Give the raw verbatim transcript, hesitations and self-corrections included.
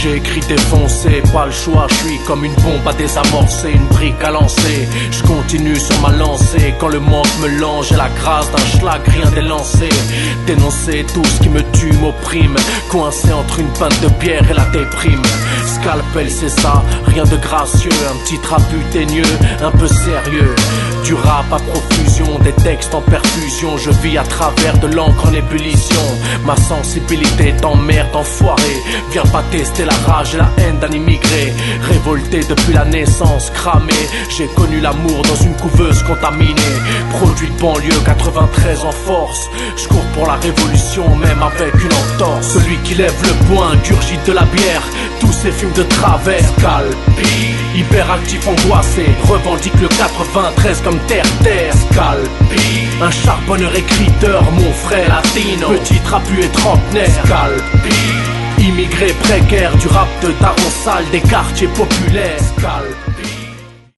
J'ai écrit défoncé, pas le choix, je suis comme une bombe à désamorcer, une brique à lancer. Je continue sur ma lancée, quand le manque me lance, j'ai la grâce d'un schlag, rien n'est lancé. Dénoncer tout ce qui me tue, m'opprime, coincé entre une pinte de bière et la déprime. Scalpel c'est ça, rien de gracieux, un petit trapu teigneux, un peu sérieux. Du rap à profusion, des textes en perfusion, je vis à travers de l'encre en ébullition. Ma sensibilité t'emmerde enfoiré, viens pas tester la rage et la haine d'un immigré. Révolté depuis la naissance, cramé, j'ai connu l'amour dans une couveuse contaminée. Produit de banlieue, quatre-vingt-treize en force, je cours pour la révolution même avec une entorse. Celui qui lève le poing, gurgite de la bière, tous ces films de travers. Scalpi, hyperactif angoissé, revendique le quatre-vingt-treize comme terre-terre. Scalpi, un charbonneur écriteur, mon frère latino, petit trapu et trentenaire. Scalpi, immigré précaire du rap de daron sale des quartiers populaires. Scalpi.